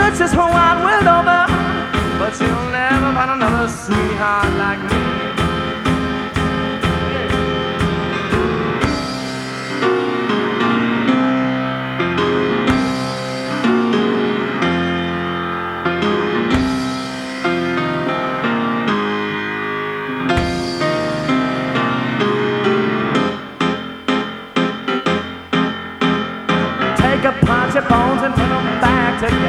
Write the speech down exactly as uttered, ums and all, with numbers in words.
search this whole wide world over, but you'll never find another sweetheart like me.